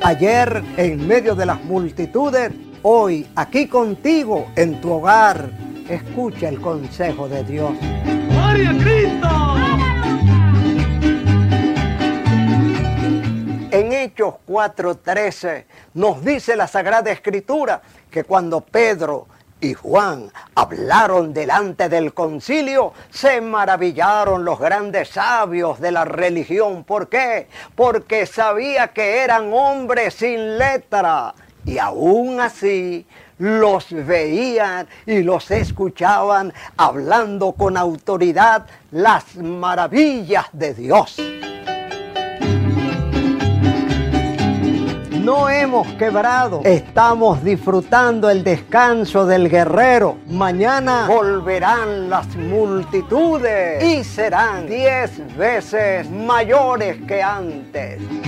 Ayer en medio de las multitudes, hoy aquí contigo en tu hogar. Escucha el consejo de Dios. ¡Gloria a Cristo! En Hechos 4:13 nos dice la Sagrada Escritura que cuando Pedro y Juan hablaron delante del concilio, se maravillaron los grandes sabios de la religión. ¿Por qué? Porque sabía que eran hombres sin letra y aún así los veían y los escuchaban hablando con autoridad las maravillas de Dios. No hemos quebrado, estamos disfrutando el descanso del guerrero. Mañana volverán las multitudes y serán 10 veces mayores que antes.